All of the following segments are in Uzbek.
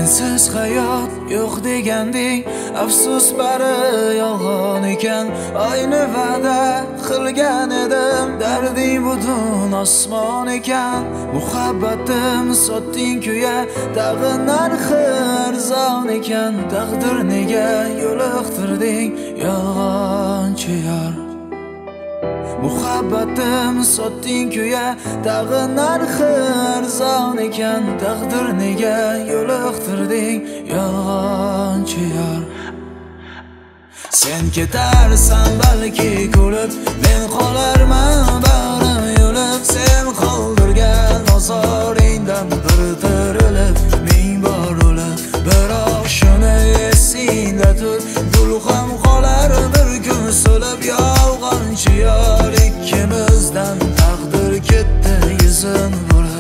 sensiz hayot yo'q deganding, afsus bari yolg'on ekan. Ayni va'da qilgan edim, darding butun osmon ekan. Muhabbatim sotding kuya, tag'in narxi arzon ekan. Taqdir nega yo'liqtirding yolg'onchi yor. Muhabbatim sotding kuya, tag'in narxi arzon ekan. Taqdir nega yo'liqtirding yolg'onchi yor. Sen ketarsan balki kulib, men qolarman bag'rim yo'lib. Sen qoldirgan ozoringdan bir tirilib, ming bor o'lib. Biroq shuni esingda tut, gul ham qolar bir kun so'lib. Yolg'onchi yor, ikkimizdan taqdir ketdi yuzin burib.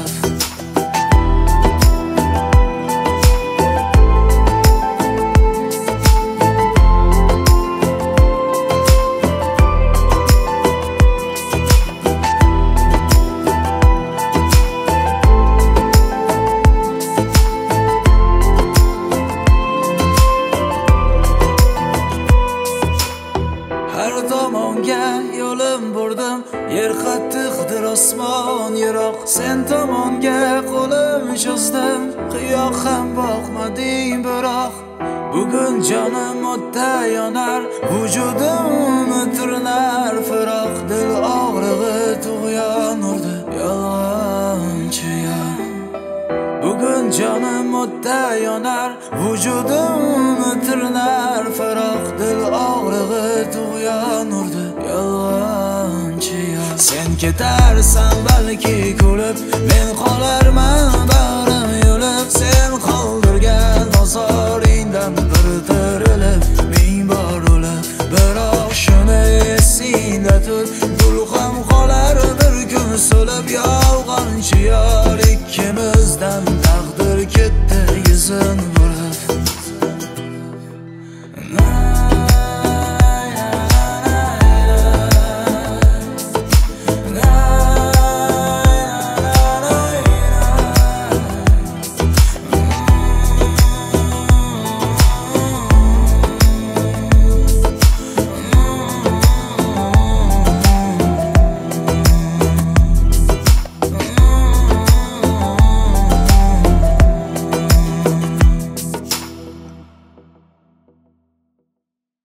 Har tomonga yo'lim burdim, yer qattiqdir, osmon yiroq. Sen tomonga qo'lim cho'zdim, qiyoq ham boqmading biroq. Bugun jonim o'tda yonar, vujudim tirnar firoq. Dil og'rig'i tug'yon urdi yolg'onchi yor. Bugun jonim o'tda yonar, vujudim tirnar firoq. Dil og'rig'i tug'yon urdi yolg'onchi yor. Sen ketarsan balki kulib, men qolarman